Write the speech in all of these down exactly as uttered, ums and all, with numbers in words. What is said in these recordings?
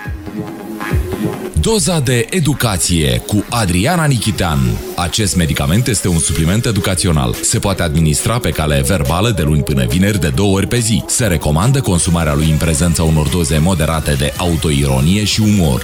Doza de educație cu Adriana Nichitean. Acest medicament este un supliment educațional. Se poate administra pe cale verbală de luni până vineri de două ori pe zi. Se recomandă consumarea lui în prezența unor doze moderate de autoironie și umor.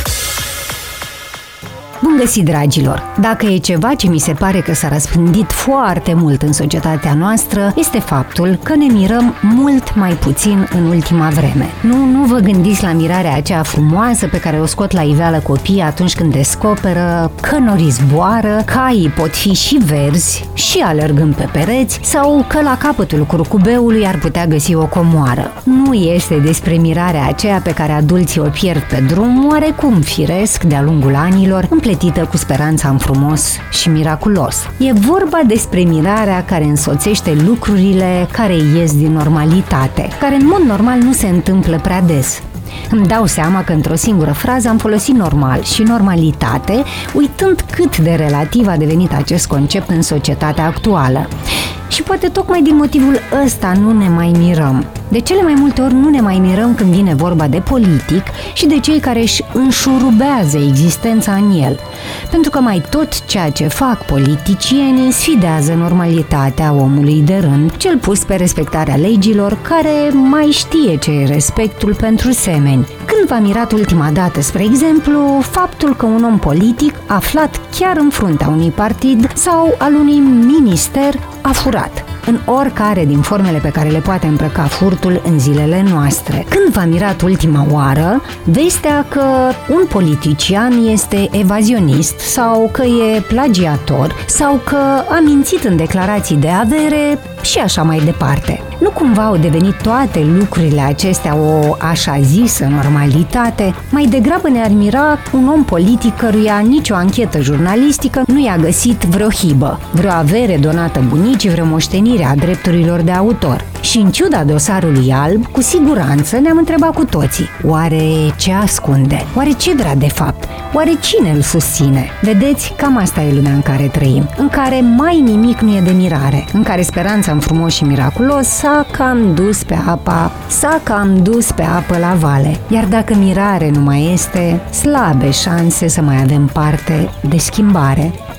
Bun găsit, dragilor! Dacă e ceva ce mi se pare că s-a răspândit foarte mult în societatea noastră, este faptul că ne mirăm mult mai puțin în ultima vreme. Nu, nu vă gândiți la mirarea aceea frumoasă pe care o scot la iveală copiii atunci când descoperă că norii zboară, caii pot fi și verzi și alergând pe pereți, sau că la capătul curcubeului ar putea găsi o comoară. Nu este despre mirarea aceea pe care adulții o pierd pe drum, oarecum firesc de-a lungul anilor, împletită cu speranța în frumos și miraculos. E vorba despre mirarea care însoțește lucrurile care ies din normalitate, care în mod normal nu se întâmplă prea des. Îmi dau seama că într-o singură frază am folosit normal și normalitate, uitând cât de relativ a devenit acest concept în societatea actuală. Și poate tocmai din motivul ăsta nu ne mai mirăm. De cele mai multe ori nu ne mai mirăm când vine vorba de politic și de cei care își înșurubează existența în el. Pentru că mai tot ceea ce fac politicienii sfidează normalitatea omului de rând, cel pus pe respectarea legilor, care mai știe ce e respectul pentru semeni. Când v-a mirat ultima dată, spre exemplu, faptul că un om politic aflat chiar în fruntea unui partid sau al unui minister a furat, în oricare din formele pe care le poate îmbrăca furtul în zilele noastre? Când v-a mirat ultima oară vestea că un politician este evazionist sau că e plagiator sau că a mințit în declarații de avere și așa mai departe? Nu cumva au devenit toate lucrurile acestea o așa zisă normalitate? Mai degrabă ne-ar mira un om politic căruia nicio anchetă jurnalistică nu i-a găsit vreo hibă, vreo avere donată bunicii, vreo moștenire a drepturilor de autor. Și în ciuda dosarului alb, cu siguranță ne-am întrebat cu toții: oare ce ascunde? Oare ce vrea de fapt? Oare cine îl susține? Vedeți, cam asta e lumea în care trăim, în care mai nimic nu e de mirare, în care speranța în frumos și miraculos s-a cam dus pe apa, s-a cam dus pe apă la vale. Iar dacă mirare nu mai este, slabe șanse să mai avem parte de schimbare.